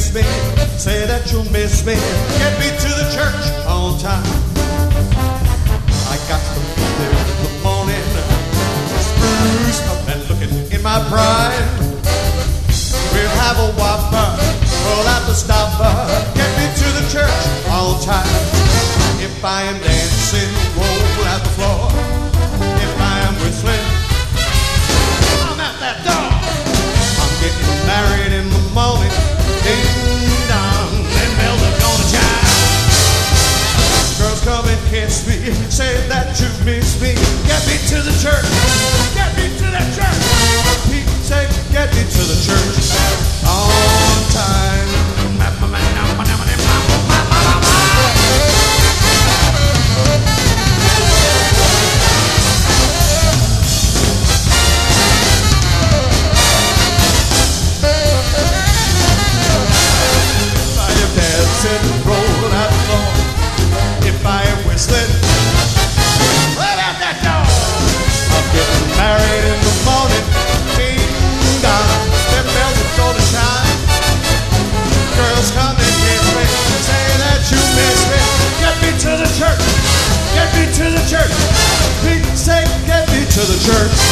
miss me. Say that you'll miss me. Get me to the church on time. I got to be there in the morning, spruced up and looking in my prime. We'll have a whopper, roll out the stopper. Get me to the church on time. If I am dancing, roll out the floor. If I am whistling, I'm at that door. I'm getting married in the morning. Ding dong, them bells are gonna chime. Girls come and kiss me, say that you miss me. Get me to the church. Get me to the church. People say, get me to the church on time. Roll out the floor. If I am whistling, right out that door. I'm getting married in the morning. Ding dong, them bells are gonna chime. Girls come and kiss me, say that you miss me. Get me to the church. Get me to the church. People say, get me to the church.